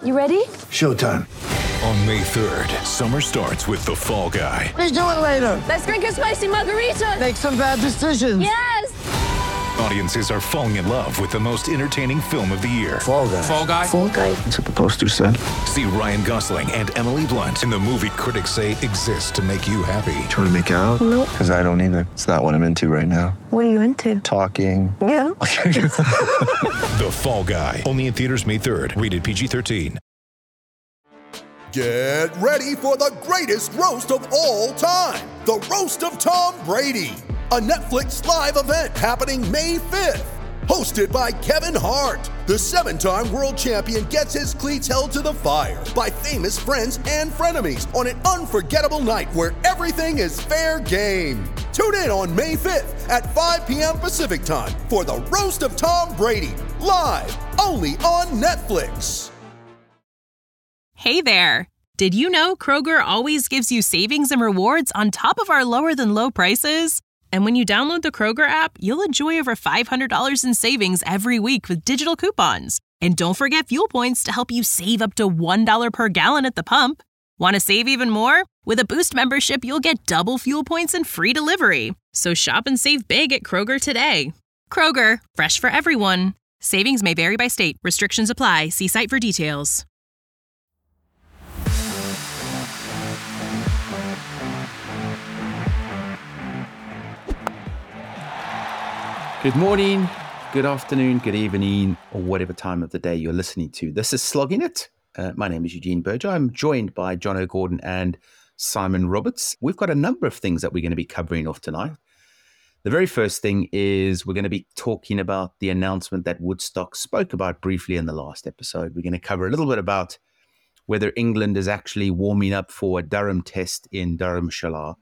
You ready? Showtime. On May 3rd, summer starts with The Fall Guy. Let's do it later. Let's drink a spicy margarita. Make some bad decisions. Yes! Audiences are falling in love with the most entertaining film of the year. Fall Guy. Fall Guy? Fall Guy. That's what the poster said. See Ryan Gosling and Emily Blunt in the movie critics say exists to make you happy. Trying to make it out? Nope. Because I don't either. It's not what I'm into right now. What are you into? Talking. Yeah. The Fall Guy. Only in theaters May 3rd. Rated PG-13. Get ready for the greatest roast of all time, the Roast of Tom Brady, a Netflix live event happening May 5th. Hosted by Kevin Hart, the 7-time world champion gets his cleats held to the fire by famous friends and frenemies on an unforgettable night where everything is fair game. Tune in on May 5th at 5 p.m. Pacific time for the Roast of Tom Brady, live only on Netflix. Hey there! Did you know Kroger always gives you savings and rewards on top of our lower-than-low prices? And when you download the Kroger app, you'll enjoy over $500 in savings every week with digital coupons. And don't forget fuel points to help you save up to $1 per gallon at the pump. Want to save even more? With a Boost membership, you'll get double fuel points and free delivery. So shop and save big at Kroger today. Kroger, fresh for everyone. Savings may vary by state. Restrictions apply. See site for details. Good morning, good afternoon, good evening, or whatever time of the day you're listening to. This is Slogging It. My name is Eugene Berger. I'm joined by John O'Gordon and Simon Roberts. We've got a number of things that we're going to be covering off tonight. The very first thing is we're going to be talking about the announcement that Woodstock spoke about briefly in the last episode. We're going to cover a little bit about whether England is actually warming up for a Durham test in Dharamshala.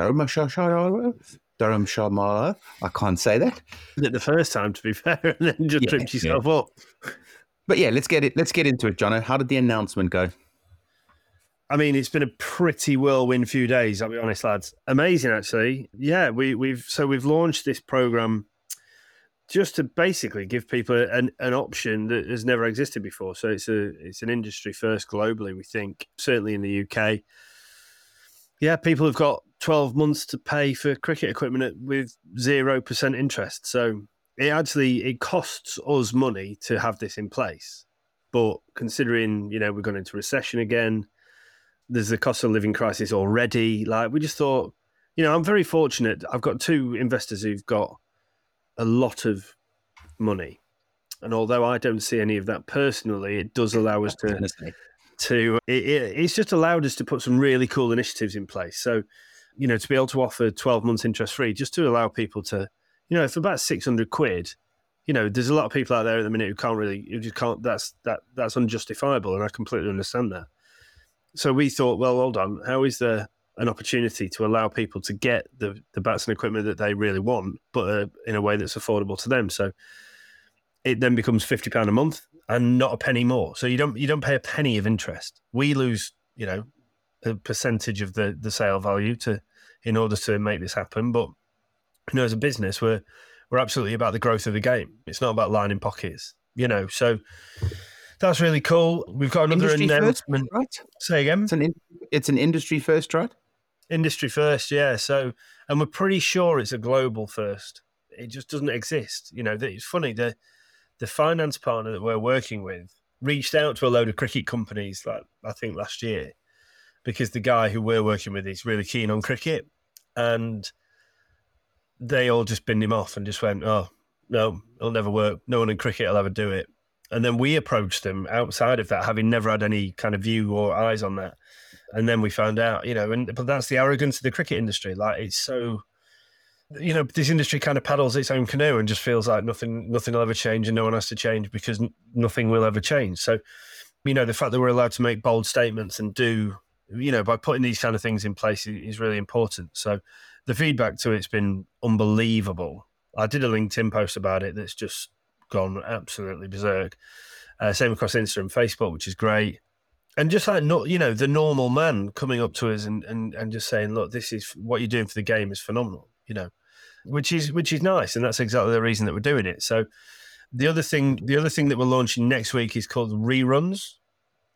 Dharamshala. I can't say that. Did it the first time, to be fair, and then just tripped yourself up. But yeah, let's get into it, Jono. How did the announcement go? I mean, it's been a pretty whirlwind few days, I'll be honest, lads. Amazing, actually. Yeah, we've launched this program just to basically give people an option that has never existed before. So it's an industry first globally, we think, certainly in the UK. Yeah, people have got 12 months to pay for cricket equipment with 0% interest. So it costs us money to have this in place. But considering, we're going into recession again, there's a cost of living crisis already. Like, we just thought, I'm very fortunate. I've got two investors who've got a lot of money. And although I don't see any of that personally, it does allow us it's just allowed us to put some really cool initiatives in place. So, to be able to offer 12 months interest free, just to allow people to, for about 600 quid, there's a lot of people out there at the minute that's unjustifiable. And I completely understand that. So we thought, well, hold on, how is there an opportunity to allow people to get the bats and equipment that they really want, but in a way that's affordable to them? So it then becomes £50 a month and not a penny more. So you don't pay a penny of interest. We lose, a percentage of the sale value in order to make this happen. But as a business, we're absolutely about the growth of the game. It's not about lining pockets, So that's really cool. We've got another Industry announcement. First, right? Say again. It's an industry first, right? Industry first, yeah. So, and we're pretty sure it's a global first. It just doesn't exist. It's funny. The finance partner that we're working with reached out to a load of cricket companies, like I think last year, because the guy who we're working with is really keen on cricket, and they all just binned him off and just went, "Oh no, it'll never work. No one in cricket will ever do it." And then we approached them outside of that, having never had any kind of view or eyes on that. And then we found out, but that's the arrogance of the cricket industry. Like, it's so, this industry kind of paddles its own canoe and just feels like nothing will ever change and no one has to change because nothing will ever change. So, the fact that we're allowed to make bold statements and do, by putting these kind of things in place is really important. So the feedback to it's been unbelievable. I did a LinkedIn post about it that's just gone absolutely berserk. Same across Insta and Facebook, which is great. And just like, the normal man coming up to us and just saying, look, this is what you're doing for the game is phenomenal, which is nice. And that's exactly the reason that we're doing it. So the other thing that we're launching next week is called Reruns.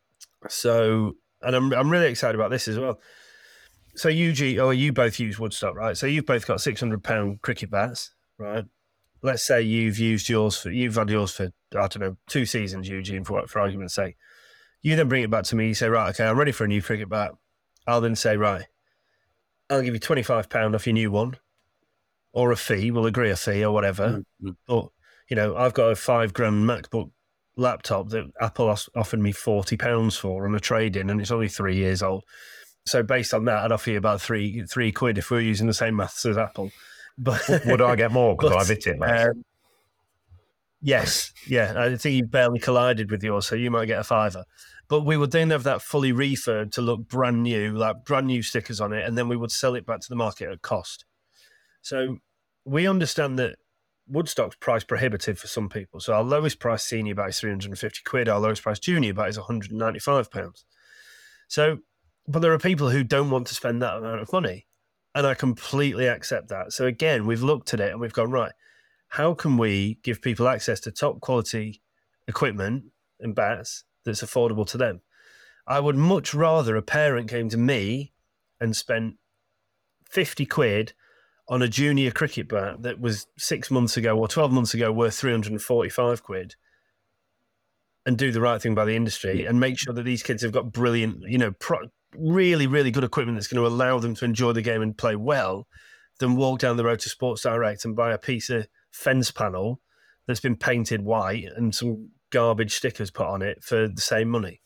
So, and I'm really excited about this as well. So you both use Woodstock, right? So you've both got £600 cricket bats, right? Let's say you've had yours for, I don't know, 2 seasons, Eugene, for argument's sake. You then bring it back to me, you say, right, okay, I'm ready for a new cricket bat. I'll then say, right, I'll give you £25 off your new one, or a fee, we'll agree a fee or whatever. Mm-hmm. Or, I've got a £5,000 MacBook laptop that Apple offered me £40 for on a trade-in, and it's only 3 years old. So based on that, I'd offer you about three quid if we were using the same maths as Apple. But would I get more because I've hit it, mate? Yes. Yeah. I think you barely collided with yours, so you might get a £5. But we would then have that fully refurbed to look brand new, like brand new stickers on it, and then we would sell it back to the market at cost. So we understand that Woodstock's price prohibitive for some people. So our lowest price senior bat is 350 quid. Our lowest price junior bat is £195. So, but there are people who don't want to spend that amount of money. And I completely accept that. So again, we've looked at it and we've gone, right, how can we give people access to top quality equipment and bats that's affordable to them? I would much rather a parent came to me and spent 50 quid on a junior cricket bat that was 6 months ago or 12 months ago worth 345 quid and do the right thing by the industry and make sure that these kids have got brilliant, really, really good equipment that's going to allow them to enjoy the game and play well, than walk down the road to Sports Direct and buy a piece of fence panel that's been painted white and some garbage stickers put on it for the same money.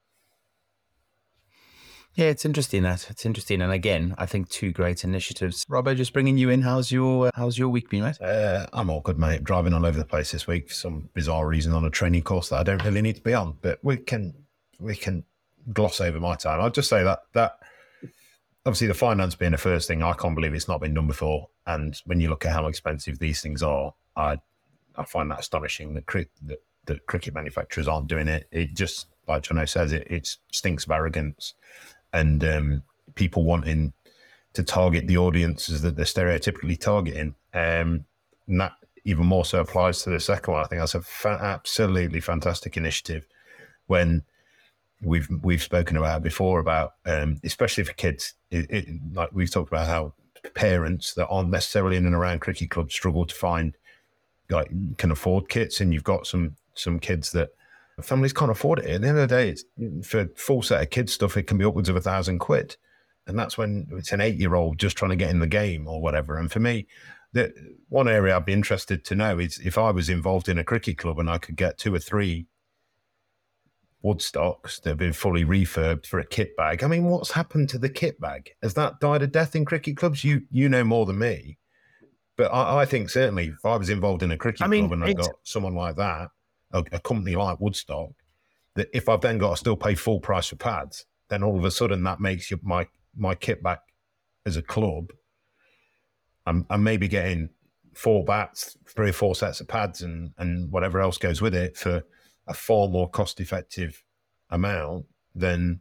Yeah, it's interesting that. It's interesting. And again, I think 2 great initiatives. Robbo, just bringing you in. How's your week been, mate? I'm all good, mate. Driving all over the place this week for some bizarre reason on a training course that I don't really need to be on. But we can gloss over my time. I'll just say that obviously the finance being the first thing, I can't believe it's not been done before. And when you look at how expensive these things are, I find that astonishing that cricket manufacturers aren't doing it. It just, like Jono says, it stinks of arrogance and people wanting to target the audiences that they're stereotypically targeting. And that even more so applies to the second one. I think that's absolutely fantastic initiative when we've spoken about before about, especially for kids, like we've talked about how parents that aren't necessarily in and around cricket clubs struggle to find, like, can afford kits, and you've got some kids that families can't afford it. At the end of the day, it's, for a full set of kids stuff, it can be upwards of 1,000 quid. And that's when it's an 8-year-old just trying to get in the game or whatever. And for me, the one area I'd be interested to know is if I was involved in a cricket club and I could get 2 or 3 Woodstocks that have been fully refurbed for a kit bag. I mean, what's happened to the kit bag? Has that died a death in cricket clubs? You know more than me. But I think certainly if I was involved in a cricket club and I got someone like that, a company like Woodstock, that if I've then got to still pay full price for pads, then all of a sudden that makes my kit back as a club. I'm maybe getting 4 bats, 3 or 4 sets of pads and whatever else goes with it for a far more cost-effective amount than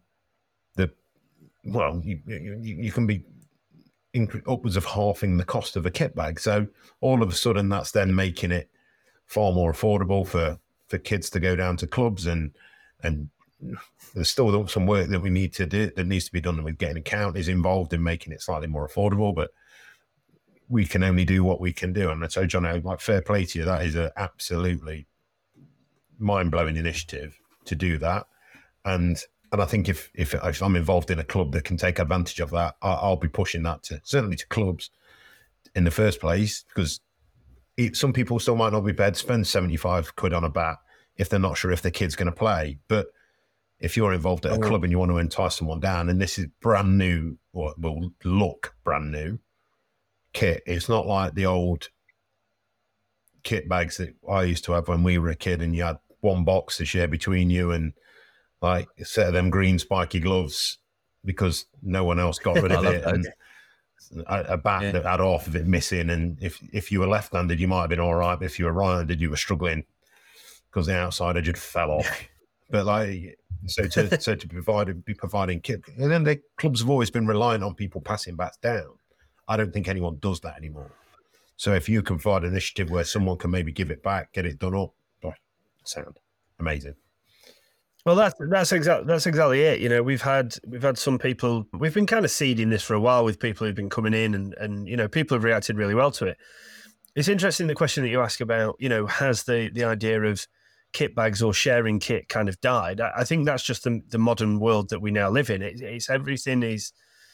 you can be upwards of halving the cost of a kit bag. So all of a sudden that's then making it far more affordable for kids to go down to clubs and there's still some work that we need to do that needs to be done with getting counties involved in making it slightly more affordable, but we can only do what we can do. And so, John, like, fair play to you. That is an absolutely mind-blowing initiative to do that. And I think if I'm involved in a club that can take advantage of that, I'll be pushing that certainly to clubs in the first place, because some people still might not be prepared to spend 75 quid on a bat if they're not sure if their kid's going to play. But if you're involved at a club and you want to entice someone down, and this is brand new, or will look brand new kit, it's not like the old kit bags that I used to have when we were a kid, and you had 1 box to share between you and like a set of them green spiky gloves because no one else got rid of it, and a bat that had half of it missing. And if you were left-handed, you might have been all right, but if you were right-handed, you were struggling because the outside edge had fell off. But like, so to be providing kit, and then the clubs have always been relying on people passing bats down. I don't think anyone does that anymore. So if you can provide an initiative where someone can maybe give it back, get it done up, sound amazing. Well, that's exactly it. You know, we've had some people. We've been kind of seeding this for a while with people who've been coming in, and you know, people have reacted really well to it. It's interesting the question that you ask about, you know, has the idea of kit bags or sharing kit kind of died? I think that's just the modern world that we now live in. It's everything is.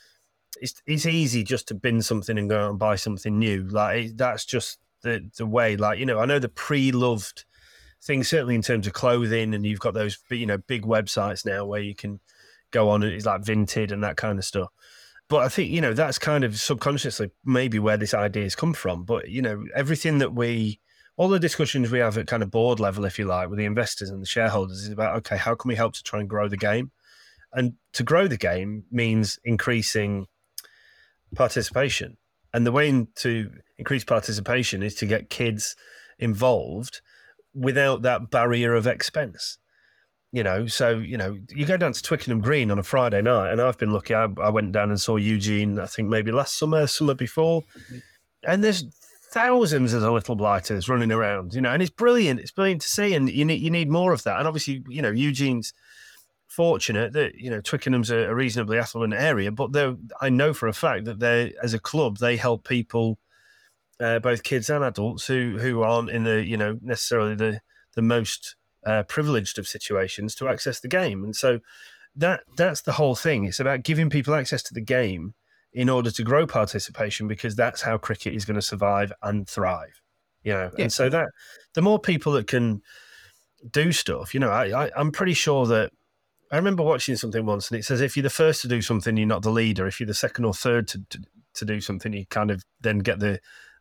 It's easy just to bin something and go out and buy something new. Like that's just the way. Like, you know, I know the pre-loved things, certainly in terms of clothing, and you've got those, you know, big websites now where you can go on and it's like Vinted and that kind of stuff. But I think, you know, that's kind of subconsciously maybe where this idea has come from. But, you know, everything that all the discussions we have at kind of board level, if you like, with the investors and the shareholders is about, okay, how can we help to try and grow the game? And to grow the game means increasing participation. And the way to increase participation is to get kids involved without that barrier of expense, you know. So, you know, you go down to Twickenham Green on a Friday night, and I've been lucky. I went down and saw Eugene, I think maybe last summer before, and there's thousands of the little blighters running around, you know, and it's brilliant. It's brilliant to see, and you need more of that. And obviously, you know, Eugene's fortunate that, you know, Twickenham's a reasonably affluent area, but I know for a fact that they, as a club, they help people. Both kids and adults who aren't in the, you know, necessarily the most privileged of situations to access the game. And so that's the whole thing. It's about giving people access to the game in order to grow participation, because that's how cricket is going to survive and thrive, you know. Yeah. And so that the more people that can do stuff, you know, I'm pretty sure that I remember watching something once and it says if you're the first to do something, you're not the leader. If you're the second or third to do something, you kind of then get the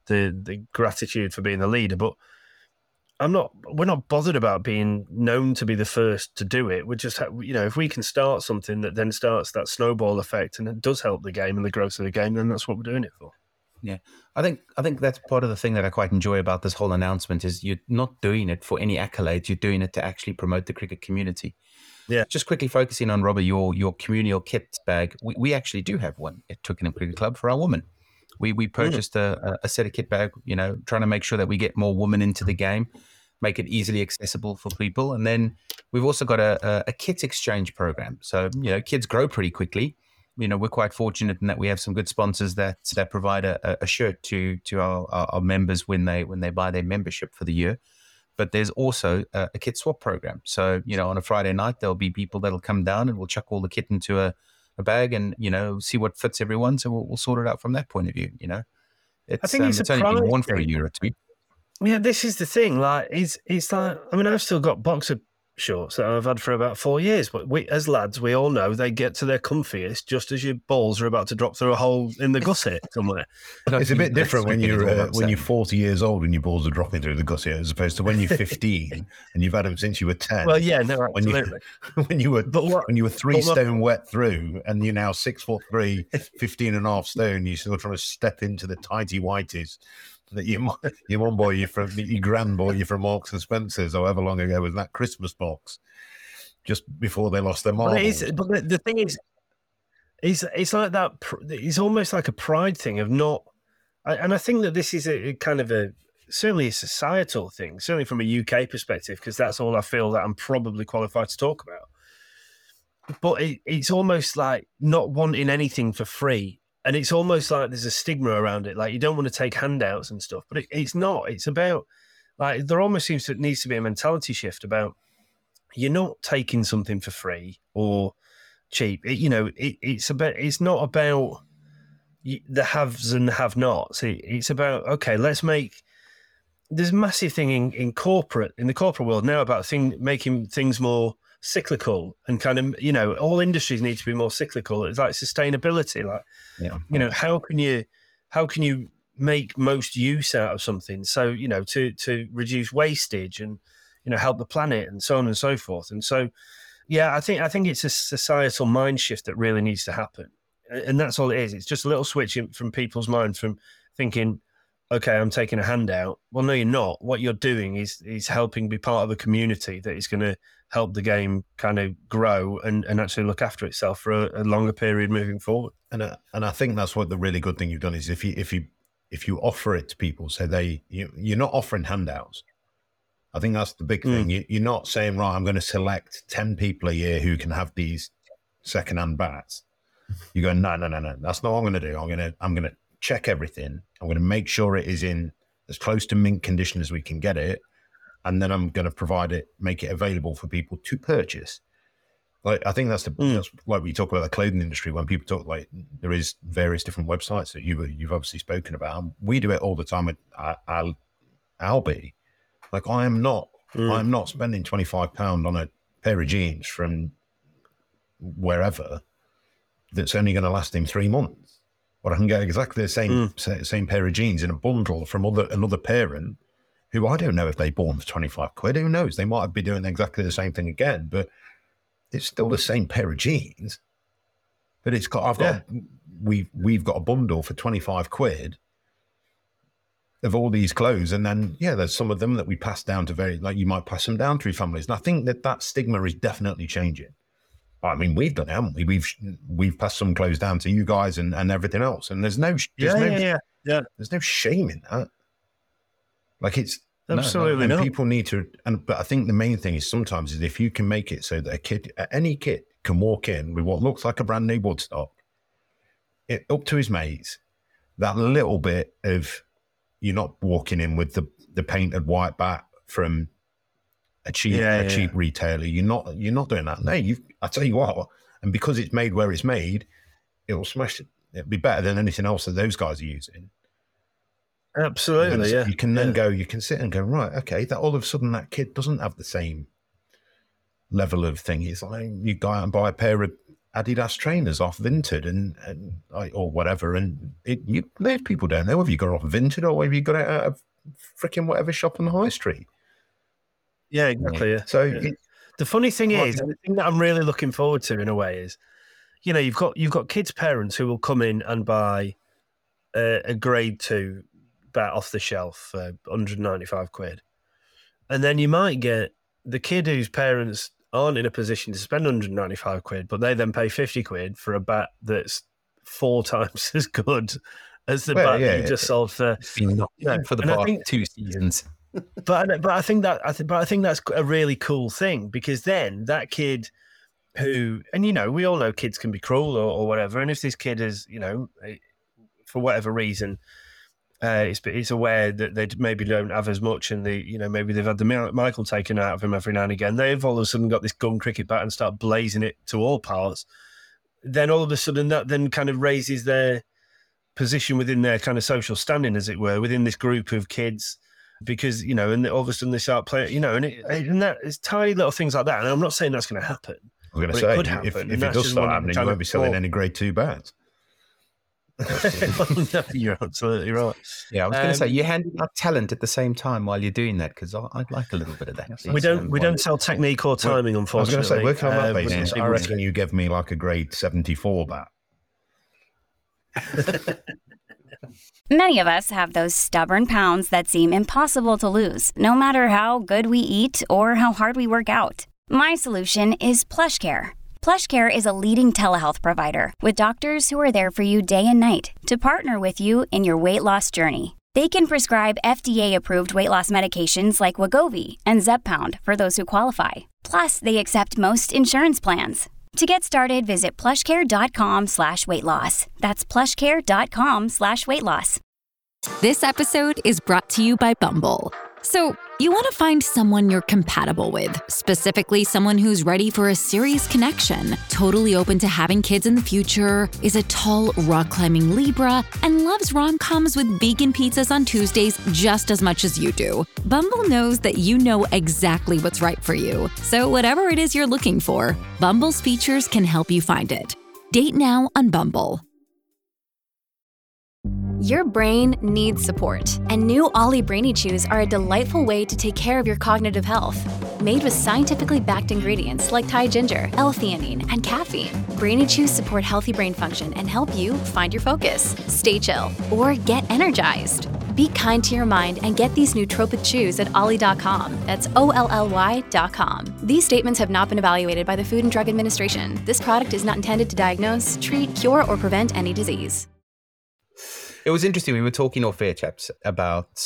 gratitude for being the leader. But we're not bothered about being known to be the first to do it. We're just, you know, if we can start something that then starts that snowball effect and it does help the game and the growth of the game, then that's what we're doing it for. Yeah, I think that's part of the thing that I quite enjoy about this whole announcement is you're not doing it for any accolades. You're doing it to actually promote the cricket community. Yeah. Just quickly focusing on, Robert, your communal kit bag. We actually do have one at Twickenham Cricket Club for our women. We purchased a set of kit bag, you know, trying to make sure that we get more women into the game, make it easily accessible for people. And then we've also got a kit exchange program. So, you know, kids grow pretty quickly. You know, we're quite fortunate in that we have some good sponsors that provide a shirt to our members when they buy their membership for the year. But there's also a kit swap program. So, you know, on a Friday night, there'll be people that'll come down and we'll chuck all the kit into a bag and, you know, see what fits everyone. So we'll sort it out from that point of view, you know. I think it's only been worn for a year or two. Yeah, this is the thing. Like, it's like, I mean, I've still got boxer shorts that I've had for about 4 years, but we, as lads, we all know they get to their comfiest just as your balls are about to drop through a hole in the gusset somewhere. It's a bit different when you're 40 years old and your balls are dropping through the gusset as opposed to when you're 15 and you've had them since you were 10. Well, yeah, no, absolutely. When you were 3 stone wet through and you're now 6'3", 15 and a half stone, you're still trying to step into the tighty whities that your mum bought you from, your grand bought you from Marks and Spencer's, however long ago was that Christmas box, just before they lost their marbles. But the thing is, it's like that. It's almost like a pride thing of not, and I think that this is a kind of certainly a societal thing, certainly from a UK perspective, because that's all I feel that I'm probably qualified to talk about. But it's almost like not wanting anything for free. And it's almost like there's a stigma around it. Like, you don't want to take handouts and stuff, but it's not. It's about, like, there almost needs to be a mentality shift about you're not taking something for free or cheap. It's not about the haves and have-nots. It's about, okay, there's a massive thing in the corporate world now about making things more cyclical and kind of, you know, all industries need to be more cyclical. It's like sustainability, like, you know, how can you make most use out of something? So, you know, to reduce wastage and, you know, help the planet and so on and so forth. And so, yeah, I think it's a societal mind shift that really needs to happen. And that's all it is. It's just a little switch from people's mind from thinking, okay, I'm taking a handout. Well, no, you're not. What you're doing is helping be part of a community that is going to help the game kind of grow and actually look after itself for a longer period moving forward. And I think that's what the really good thing you've done is if you offer it to people, so you're not offering handouts. I think that's the big thing. You're not saying, right, I'm going to select 10 people a year who can have these second-hand bats. You go, no. That's not what I'm going to do. I'm going to check everything. I'm going to make sure it is in as close to mint condition as we can get it, and then I'm going to make it available for people to purchase. Like, I think that's like we talk about the clothing industry when people talk, like, there is various different websites that you've obviously spoken about. We do it all the time at Albi. Like, I'm not spending £25 on a pair of jeans from wherever that's only going to last him 3 months. Or I can get exactly the same pair of jeans in a bundle from another parent who I don't know if they bought them for 25 quid. Who knows? They might be doing exactly the same thing again, but it's still the same pair of jeans. But we've got a bundle for 25 quid of all these clothes, and then there's some of them that we pass down to you might pass them down through families, and I think that stigma is definitely changing. I mean, we've done it, haven't we? We've passed some clothes down to you guys and everything else, and there's no there's no shame in that. Like, it's absolutely and not. People need to, but I think the main thing is sometimes is if you can make it so that any kid can walk in with what looks like a brand new Woodstock, up to his mates, that little bit of. You're not walking in with the painted white bat from a cheap retailer. You're not doing that. No, I tell you what, and because it's made where it's made, it'll smash it. It'll be better than anything else that those guys are using. Absolutely, You can then you can sit and go, right, okay, that all of a sudden that kid doesn't have the same level of thing. It's like you go out and buy a pair of Adidas trainers off Vinted and or whatever, and those people don't know whether you got it off Vinted or whether you got it out of freaking whatever shop on the high street. Yeah, exactly. Yeah. So the funny thing is, the thing that I'm really looking forward to in a way is, you've got kids' parents who will come in and buy a grade 2 bat off the shelf for 195 quid, and then you might get the kid whose parents aren't in a position to spend 195 quid, but they then pay 50 quid for a bat that's 4 times as good as the bat that you just sold for. For the past 2 seasons. But I think that's a really cool thing, because then that kid who, and we all know kids can be cruel or whatever, and if this kid is, for whatever reason, it's aware that they maybe don't have as much, and maybe they've had the Michael taken out of him every now and again. They've all of a sudden got this gun cricket bat and start blazing it to all parts. Then all of a sudden that then kind of raises their position within their kind of social standing, as it were, within this group of kids, because and all of a sudden they start playing, and that is tiny little things like that. And I'm not saying that's going to happen. I'm going to say if it does start happening, you won't be selling any grade 2 bats. No, you're absolutely right. Yeah, I was going to say, you're handing out talent at the same time while you're doing that, because I'd like a little bit of that. We don't sell technique or timing, unfortunately. I was going to say, working on that basis, I reckon you give me like a grade 74 bat. Many of us have those stubborn pounds that seem impossible to lose, no matter how good we eat or how hard we work out. My solution is PlushCare. PlushCare is a leading telehealth provider with doctors who are there for you day and night to partner with you in your weight loss journey. They can prescribe FDA-approved weight loss medications like Wegovy and Zepbound for those who qualify. Plus, they accept most insurance plans. To get started, visit plushcare.com/weightloss. That's plushcare.com/weightloss. This episode is brought to you by Bumble. So, you want to find someone you're compatible with, specifically someone who's ready for a serious connection, totally open to having kids in the future, is a tall, rock-climbing Libra, and loves rom-coms with vegan pizzas on Tuesdays just as much as you do. Bumble knows that you know exactly what's right for you. So whatever it is you're looking for, Bumble's features can help you find it. Date now on Bumble. Your brain needs support, and new Ollie Brainy Chews are a delightful way to take care of your cognitive health. Made with scientifically backed ingredients like Thai ginger, L-theanine, and caffeine, Brainy Chews support healthy brain function and help you find your focus, stay chill, or get energized. Be kind to your mind and get these nootropic chews at ollie.com. That's OLLY.com. These statements have not been evaluated by the Food and Drug Administration. This product is not intended to diagnose, treat, cure, or prevent any disease. It was interesting. We were talking off air, chaps, about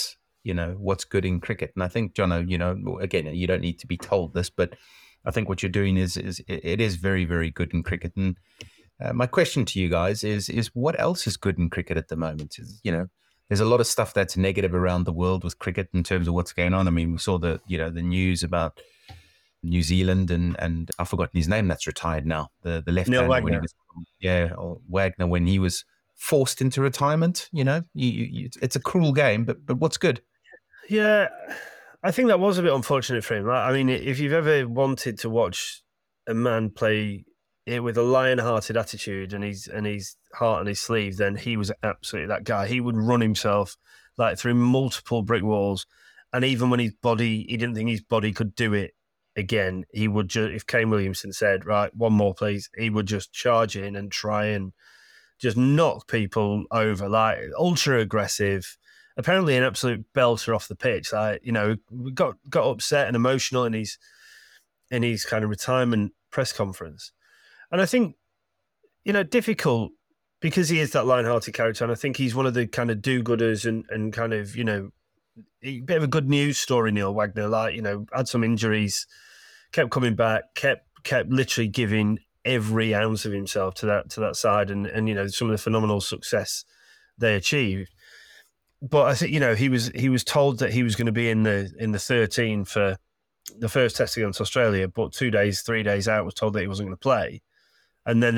what's good in cricket. And I think, Jono, again, you don't need to be told this, but I think what you're doing is it is very, very good in cricket. And my question to you guys is what else is good in cricket at the moment? There's a lot of stuff that's negative around the world with cricket in terms of what's going on. I mean, we saw the news about New Zealand and I've forgotten his name that's retired now. The left-hander, Wagner. Wagner, when he was forced into retirement. It's a cruel game, but what's good? Yeah, I think that was a bit unfortunate for him. I mean, if you've ever wanted to watch a man play it with a lion-hearted attitude and his heart on his sleeve, then he was absolutely that guy. He would run himself like through multiple brick walls, and even when he didn't think his body could do it again, he would just, if Kane Williamson said, right, one more please, he would just charge in and try and just knock people over, like ultra aggressive. Apparently an absolute belter off the pitch. Like, got upset and emotional in his kind of retirement press conference. And I think, difficult because he is that lion-hearted character. And I think he's one of the kind of do-gooders and kind of, a bit of a good news story, Neil Wagner. Like, had some injuries, kept coming back, kept literally giving every ounce of himself to that side and some of the phenomenal success they achieved. But I think, he was told that he was going to be in the 13 for the first test against Australia, but 3 days out was told that he wasn't going to play. And then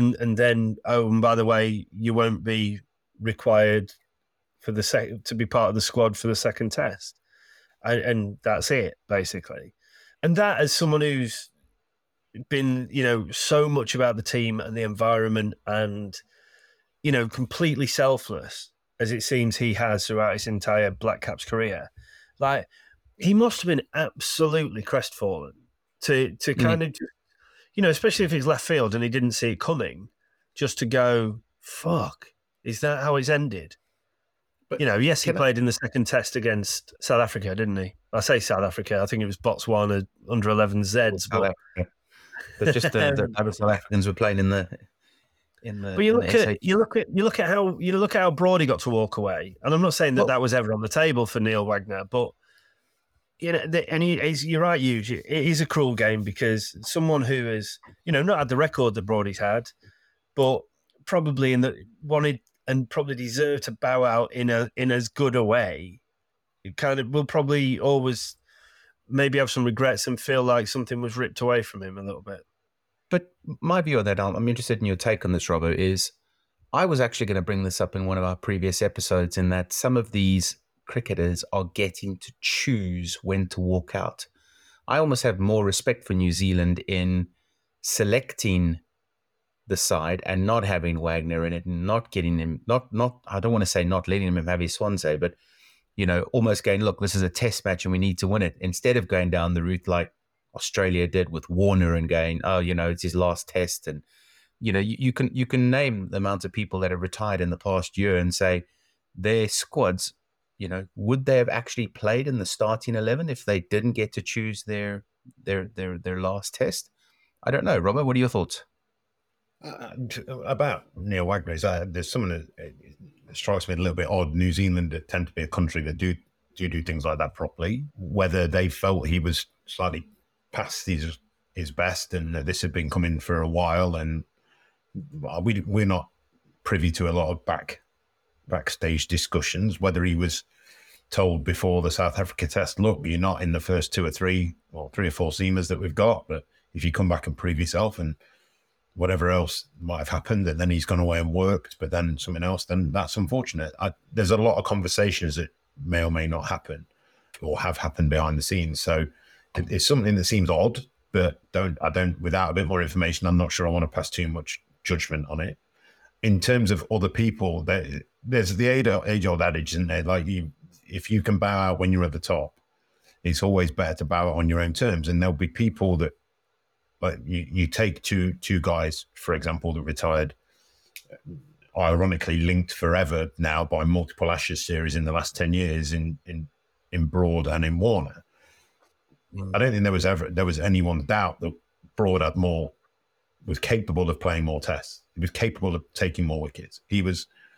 and by the way, you won't be required for to be part of the squad for the second test. And that's it, basically. And that, as someone who's been, so much about the team and the environment and, completely selfless, as it seems he has throughout his entire Black Caps career, like, he must have been absolutely crestfallen to kind of, especially if he's left field and he didn't see it coming, just to go, fuck, is that how it's ended? But, yes, he played in the second test against South Africa, didn't he? I say South Africa, I think it was Botswana under 11 Zeds. But just the other South Africans were playing in the. But you look at how Brody got to walk away, and I'm not saying that was ever on the table for Neil Wagner, but you're right, Hugh. It is a cruel game because someone who has not had the record that Brody's had, but probably wanted and probably deserved to bow out in as good a way, it kind of will probably always maybe have some regrets and feel like something was ripped away from him a little bit. But my view on that, I'm interested in your take on this, Robbo, is I was actually going to bring this up in one of our previous episodes, in that some of these cricketers are getting to choose when to walk out. I almost have more respect for New Zealand in selecting the side and not having Wagner in it and not getting him, not I don't want to say not letting him have his Swansea, but, almost going, look, this is a test match and we need to win it, instead of going down the route like Australia did with Warner and going, oh, it's his last test. And, you can name the amount of people that have retired in the past year and say their squads, would they have actually played in the starting 11 if they didn't get to choose their last test? I don't know. Robert, what are your thoughts? About Neil Wagner, there's something that strikes me a little bit odd. New Zealand tend to be a country that do things like that properly. Whether they felt he was slightly past his best and this had been coming for a while, and we're not privy to a lot of backstage discussions, whether he was told before the South Africa test, look, you're not in the first 2 or 3 or 3 or 4 seamers that we've got, but if you come back and prove yourself and whatever else might have happened, and then he's gone away and worked, but then something else, then that's unfortunate. There's a lot of conversations that may or may not happen or have happened behind the scenes. So it's something that seems odd, but without a bit more information, I'm not sure I want to pass too much judgment on it. In terms of other people, there's the age-old adage, isn't there? Like, if you can bow out when you're at the top, it's always better to bow out on your own terms. And there'll be people that, like, you take two guys, for example, that retired, ironically linked forever now by multiple Ashes series in the last 10 years in Broad and in Warner. I don't think there was anyone's doubt that Broad was capable of playing more tests. He was capable of taking more wickets. He was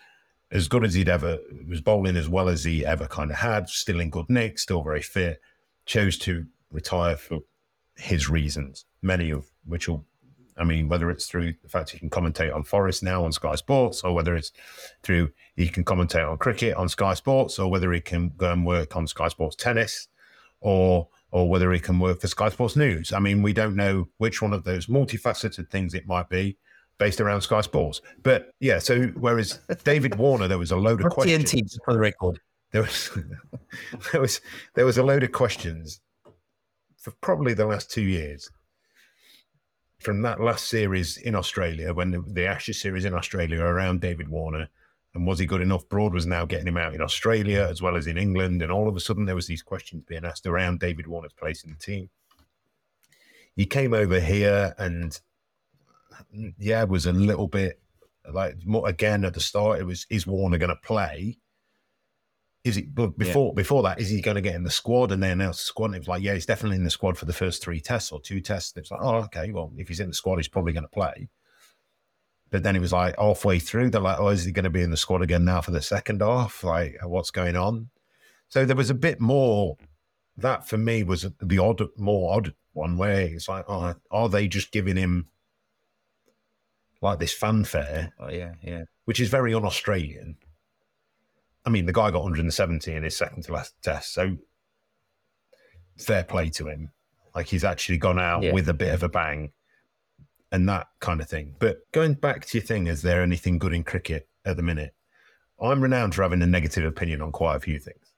as good as was bowling as well as he ever kind of had, still in good nick, still very fit, chose to retire for his reasons, many of which will, I mean, whether it's through the fact he can commentate on Forest now on Sky Sports, or whether it's through he can commentate on cricket on Sky Sports, or whether he can go and work on Sky Sports tennis, or whether he can work for Sky Sports News. I mean, we don't know which one of those multifaceted things it might be, based around Sky Sports. But yeah, so whereas David Warner, there was a load of questions. TNT, for the record. There was a load of questions for probably the last 2 years from that last series in Australia, when the Ashes series in Australia around David Warner, and was he good enough? Broad was now getting him out in Australia as well as in England, and all of a sudden there was these questions being asked around David Warner's place in the team. He came over here and was a little bit like, again at the start, it was, is Warner going to play? Is he? But before that, is he going to get in the squad? And they announced the squad, and it was like, yeah, he's definitely in the squad for the first 3 tests or 2 tests. It's like, oh, okay, well, if he's in the squad, he's probably going to play. But then it was like halfway through, they're like, oh, is he going to be in the squad again now for the second half? Like, what's going on? So there was a bit more. That for me was the more odd one, where it's like, oh, are they just giving him like this fanfare? Oh, yeah. Which is very un-Australian. I mean, the guy got 170 in his second to last test, so fair play to him. Like, he's actually gone out with a bit of a bang and that kind of thing. But going back to your thing, is there anything good in cricket at the minute? I'm renowned for having a negative opinion on quite a few things.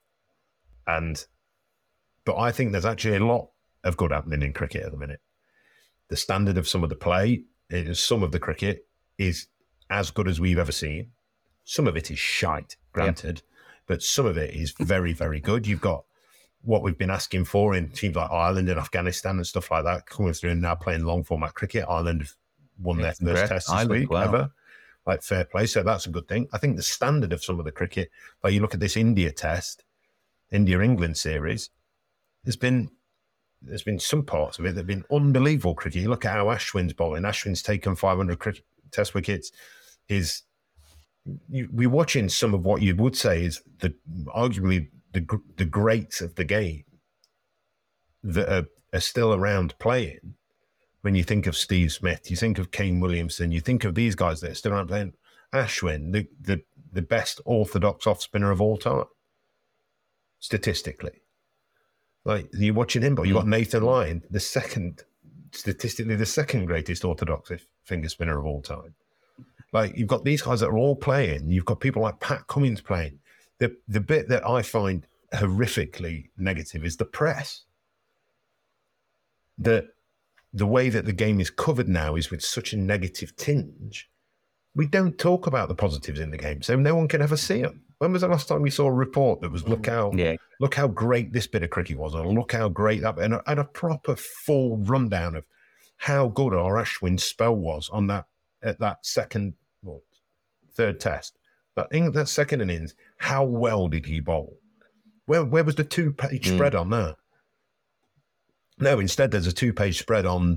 But I think there's actually a lot of good happening in cricket at the minute. The standard of some of the play, some of the cricket is as good as we've ever seen. Some of it is shite, granted, but some of it is very, very good. You've got what we've been asking for in teams like Ireland and Afghanistan and stuff like that coming through and now playing long format cricket. Ireland have won their first test this week ever. Like, fair play. So that's a good thing. I think the standard of some of the cricket, like you look at this India test, India-England series, there's been some parts of it that have been unbelievable cricket. You look at how Ashwin's bowling. Ashwin's taken 500 test wickets. We're watching some of what you would say is arguably the greats of the game that are still around playing. When you think of Steve Smith, you think of Kane Williamson, you think of these guys that are still around playing. Ashwin, the best orthodox off spinner of all time, statistically. Like, you're watching him, but you've got Nathan Lyon, statistically the second greatest orthodox finger spinner of all time. Like, you've got these guys that are all playing. You've got people like Pat Cummins playing. The bit that I find horrifically negative is the press. The way that the game is covered now is with such a negative tinge. We don't talk about the positives in the game, so no one can ever see them. When was the last time we saw a report that was look how great this bit of cricket was, or look how great that, and a proper full rundown of how good our Ashwin spell was on that at that third test. But in that second innings, how well did he bowl? Where was the 2-page spread on that? No, instead there's a 2-page spread on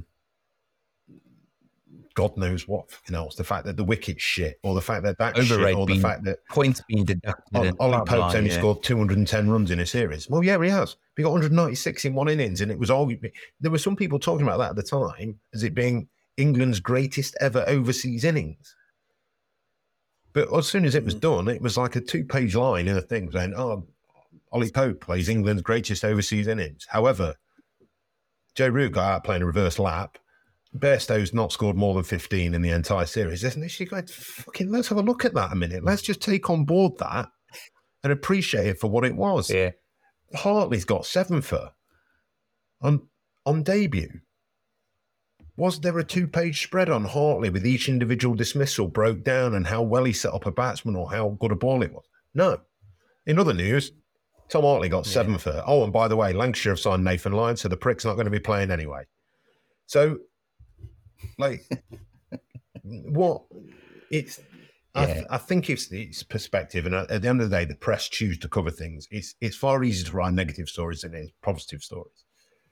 God knows what else. The fact that the wicket's shit, or the fact that shit, or the fact that points being deducted. Ollie Pope's only scored 210 runs in a series. Well, yeah, he has. He got 196 in one innings, and it was there were some people talking about that at the time as it being England's greatest ever overseas innings. But as soon as it was done, it was like a 2-page line in a thing saying, oh, Ollie Pope plays England's greatest overseas innings. However, Joe Root got out playing a reverse lap. Bairstow's not scored more than 15 in the entire series. Isn't it? She's going, fucking, let's have a look at that a minute. Let's just take on board that and appreciate it for what it was. Yeah. Hartley's got 7 for on debut. Was there a 2-page spread on Hartley with each individual dismissal broke down and how well he set up a batsman or how good a ball it was? No. In other news, Tom Hartley got 7 for. Oh, and by the way, Lancashire have signed Nathan Lyon, so the prick's not going to be playing anyway. So, like, what it's... Yeah. I think it's perspective, and at the end of the day, the press choose to cover things. It's far easier to write negative stories than it is positive stories.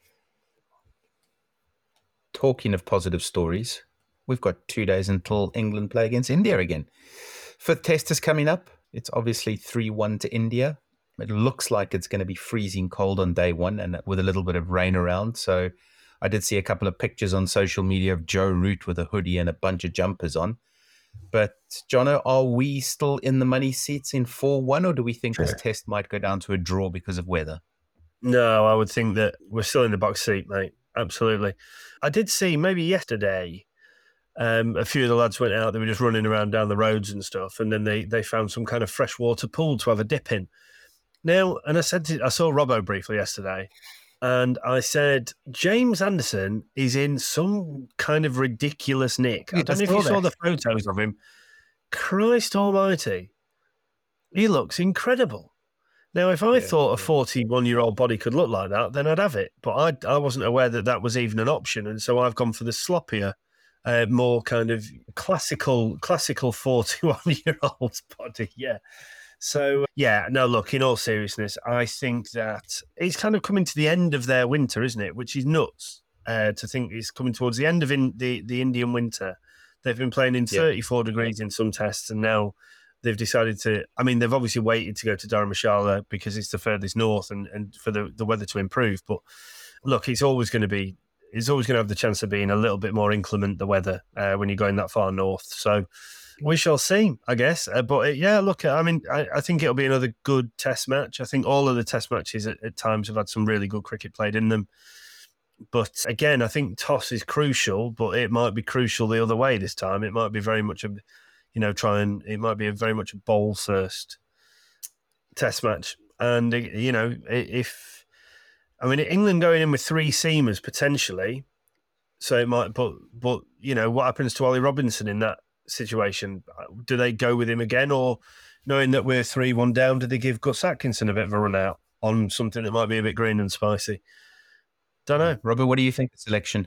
Talking of positive stories, we've got 2 days until England play against India again. 5th test is coming up. It's obviously 3-1 to India. It looks like it's going to be freezing cold on day one and with a little bit of rain around. So I did see a couple of pictures on social media of Joe Root with a hoodie and a bunch of jumpers on. But, Jono, are we still in the money seats in 4-1, or do we think this test might go down to a draw because of weather? No, I would think that we're still in the box seat, mate. Absolutely. I did see maybe yesterday a few of the lads went out. They were just running around down the roads and stuff, and then they found some kind of freshwater pool to have a dip in. Now, and I saw Robbo briefly yesterday, and I said, James Anderson is in some kind of ridiculous nick. I don't know if you saw the photos of him. Christ almighty. He looks incredible. Now, if I thought a 41-year-old body could look like that, then I'd have it. But I wasn't aware that was even an option. And so I've gone for the sloppier, more kind of classical 41-year-old body. Yeah. So, look, in all seriousness, I think that it's kind of coming to the end of their winter, isn't it? Which is nuts to think it's coming towards the end of the Indian winter. They've been playing in 34 degrees in some tests, and now they've decided to... I mean, they've obviously waited to go to Dharamshala because it's the furthest north and for the weather to improve. But, look, it's always going to have the chance of being a little bit more inclement, the weather, when you're going that far north. So... we shall see, I guess. I think it'll be another good test match. I think all of the test matches at times have had some really good cricket played in them. But again, I think toss is crucial, but it might be crucial the other way this time. It might be very much it might be very much a bowl first test match. And, England going in with 3 seamers potentially. So it might, but what happens to Ollie Robinson in that situation? Do they go with him again, or knowing that we're 3-1 down, do they give Gus Atkinson a bit of a run out on something that might be a bit green and spicy? Don't know. Robert, what do you think of the selection?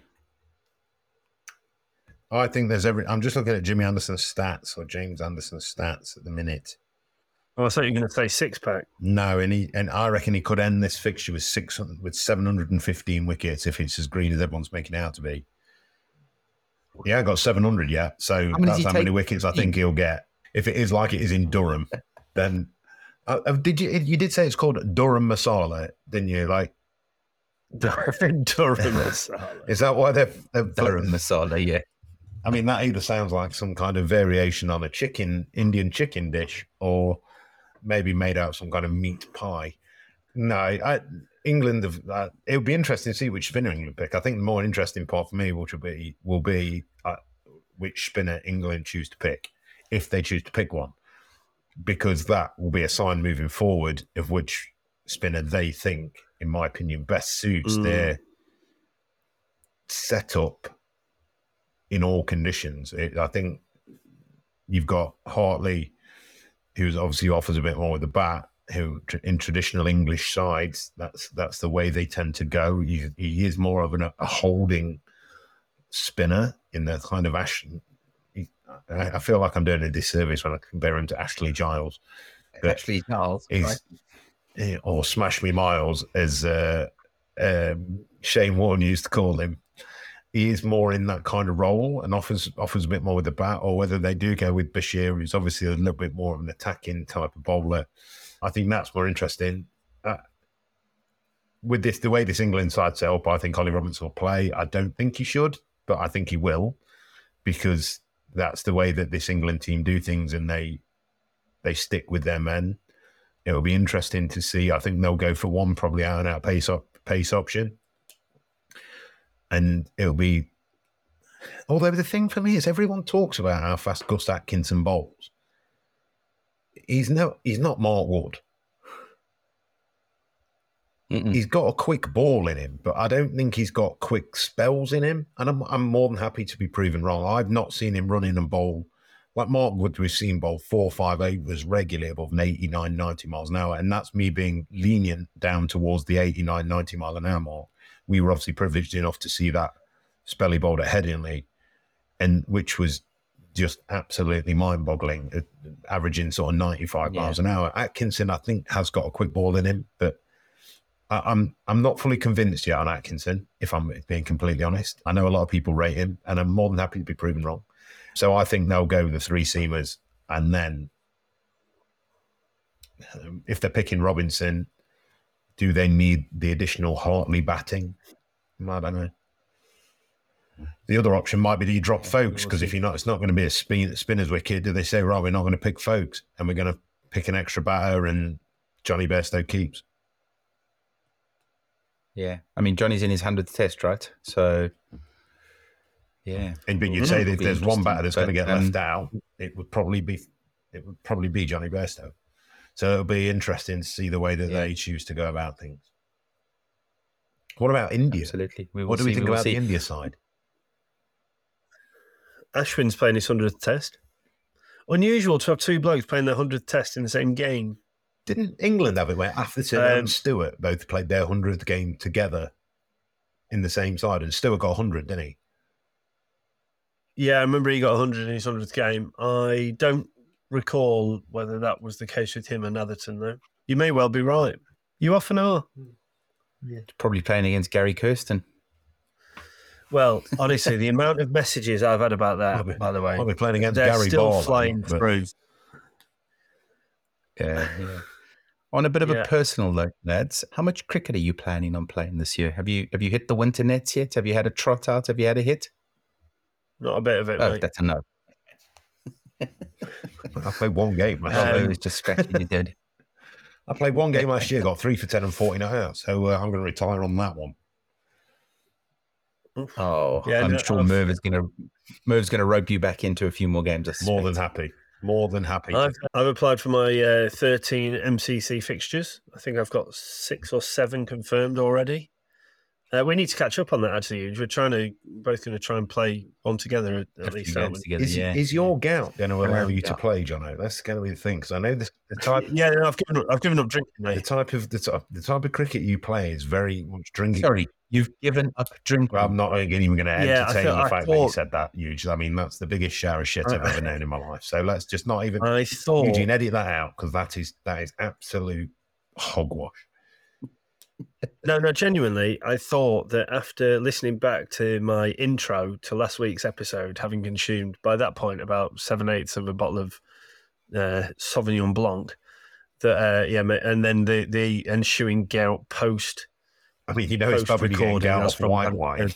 I think I'm just looking at Jimmy Anderson's stats, or James Anderson's stats at the minute. Oh, I thought you were going to say six-pack. No, and I reckon he could end this fixture with 715 wickets if it's as green as everyone's making it out to be. He hasn't got 700 yet, so that's how many wickets I think he'll get. If it is like it is in Durham, then you did say it's called Durham Masala, didn't you? Like Durham Masala. Is that why they've Durham Masala? Yeah. I mean, that either sounds like some kind of variation on a Indian chicken dish, or maybe made out of some kind of meat pie. No, England, it would be interesting to see which spinner England pick. I think the more interesting part for me will be which spinner England choose to pick, if they choose to pick one, because that will be a sign moving forward of which spinner they think, in my opinion, best suits their setup in all conditions. I think you've got Hartley, who's obviously offers a bit more with the bat, who in traditional English sides, that's the way they tend to go. He is more of a holding spinner in the kind of I feel like I'm doing a disservice when I compare him to Ashley Giles. Ashley Giles, right? Or Smash Me Miles, as Shane Warne used to call him. He is more in that kind of role and offers a bit more with the bat, or whether they do go with Bashir, who's obviously a little bit more of an attacking type of bowler. I think that's more interesting. With the way this England side set up, I think Ollie Robinson will play. I don't think he should, but I think he will, because that's the way that this England team do things, and they stick with their men. It'll be interesting to see. I think they'll go for one probably out-and-out pace option. And it'll be... Although the thing for me is everyone talks about how fast Gus Atkinson bowls. He's not Mark Wood. He's got a quick ball in him, but I don't think he's got quick spells in him. And I'm more than happy to be proven wrong. I've not seen him run in and bowl like Mark Wood. We've seen bowl 4, 5, 8 was regularly above 89, 90 miles an hour. And that's me being lenient down towards the 89, 90 mile an hour mark. We were obviously privileged enough to see that spelly bowled at Headingley, and which was just absolutely mind-boggling, averaging sort of 95 miles an hour. Atkinson, I think, has got a quick ball in him, but I'm not fully convinced yet on Atkinson, if I'm being completely honest. I know a lot of people rate him, and I'm more than happy to be proven wrong. So I think they'll go with the 3 seamers, and then if they're picking Robinson, do they need the additional Hartley batting? I don't know. The other option might be that you drop Folkes, because if you're not, it's not going to be a spinner's wicket. Do they say, right, we're not going to pick Folkes and we're going to pick an extra batter and Johnny Bairstow keeps? Yeah. I mean, Johnny's in his 100th test, right? So, yeah. But you'd say that if there's one batter that's going to get left out, it would probably be Johnny Bairstow. So it'll be interesting to see the way that they choose to go about things. What about India? Absolutely. What do we think about the India side? Ashwin's playing his 100th test. Unusual to have two blokes playing their 100th test in the same game. Didn't England have it where Atherton and Stewart both played their 100th game together in the same side? And Stewart got 100, didn't he? Yeah, I remember he got 100 in his 100th game. I don't recall whether that was the case with him and Atherton, though. You may well be right. You often are. Yeah. Probably playing against Gary Kirsten. Well, honestly, the amount of messages I've had about that, by the way. I'll be playing against they're Gary still Ball. flying through. Yeah. On a bit of a personal note, lads, how much cricket are you planning on playing this year? Have you hit the winter nets yet? Have you had a trot out? Have you had a hit? Not a bit of it, mate. That's a no. I played one game. I was just scratching your dead. I played one game last year, got 3 for 10 and 40 not out. So I'm going to retire on that one. Oh, yeah, I'm sure Merv's going to rope you back into a few more games. More than happy. I've applied for my 13 MCC fixtures. I think I've got 6 or 7 confirmed already. We need to catch up on that, actually. We're both going to try and play one together at least. Together, is your gout going to allow you to play, Jono? That's going to be the thing, because I know the type. Yeah, no, I've given up drinking, mate. The type of cricket you play is very much drinking. Sorry, you've given up drinking. Well, I'm not even going to entertain the fact that you said that, Eugene. I mean, that's the biggest shower of shit I've ever known in my life. So let's just not even. Eugene, edit that out, because that is absolute hogwash. No, genuinely, I thought that after listening back to my intro to last week's episode, having consumed, by that point, about 7/8 of a bottle of Sauvignon Blanc, that, and then the ensuing gout post. I mean, it's probably getting gout off white wine.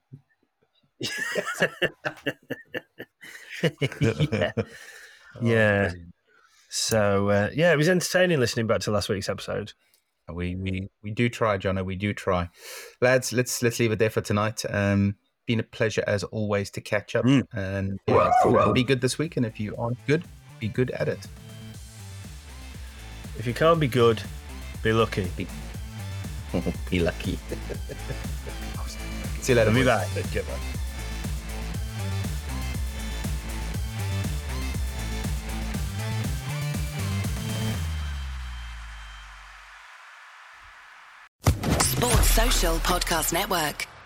Yeah. So, it was entertaining listening back to last week's episode. We do try, Jono. We do try, lads. Let's leave it there for tonight. Been a pleasure as always to catch up, and be good this week. And if you aren't good, be good at it. If you can't be good, be lucky. Be lucky. See you later. Be back. Get back. Sports Social Podcast Network.